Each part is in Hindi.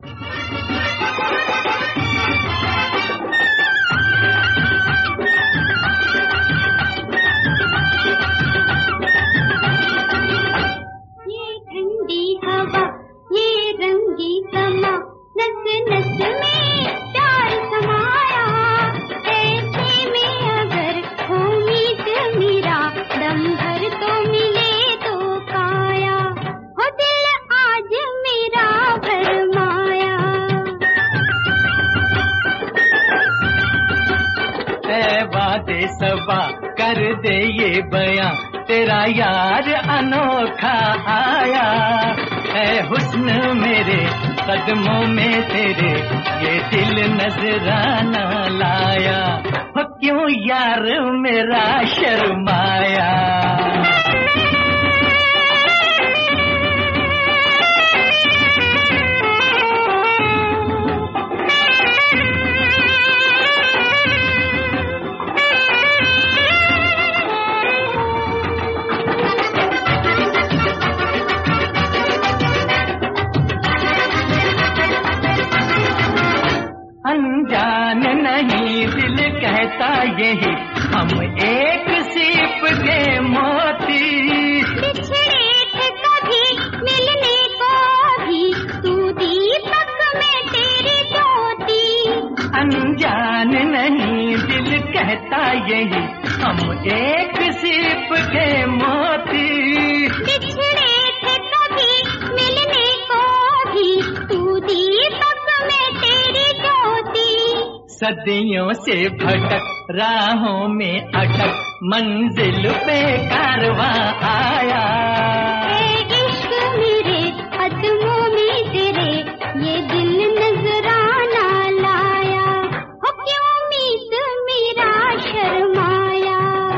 वादे सबा कर दे ये बयां, तेरा यार अनोखा आया है। हुस्न मेरे कदमों में तेरे, ये दिल नजराना लाया। हो क्यों यार मेरा शर्माया। अनजान नहीं दिल कहता यही, हम एक सीप के मोती। बिछड़े थे कभी मिलने को भी, तू दीपक में तेरी ज्योति। अनजान नहीं दिल कहता यही, हम एक सीप के मोती। बिछड़े थे कभी मिलने को भी, तू दीपक में तेरी ज्योति। सदियों से भटक राहों में अटक, मंजिल पे कारवां आया। इश्क मेरे कदमों में तेरे, ये दिल नजराना लाया। हो क्यों मीत मेरा शर्माया।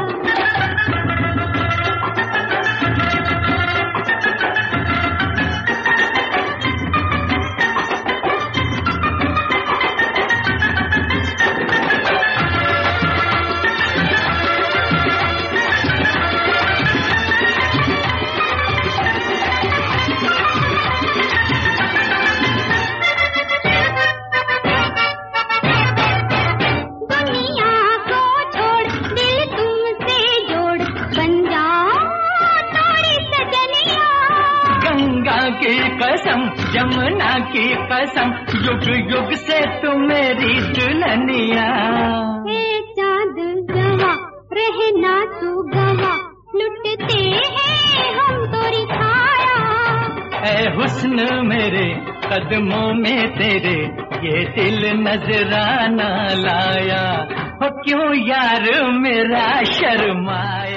की कसम जमुना की कसम, युग युग से तू मेरी दुल्हनिया। चांद जवा रहना तू गवा, लुटते हैं हम तोरी छाया। ऐ हुस्न मेरे कदमों में तेरे, ये दिल नजराना लाया। हो क्यों यार मेरा शर्माया।